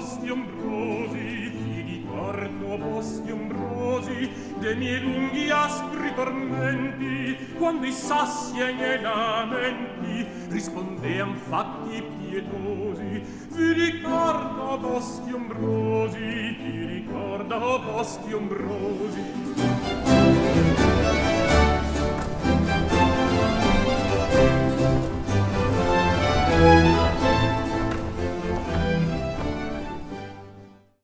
boschi ombrosi, ti ricordo boschi ombrosi, dei miei lunghi aspri tormenti, quando i sassi ai miei lamenti rispondean fatti pietosi. Vi ricordo boschi ombrosi, ti ricordo boschi ombrosi.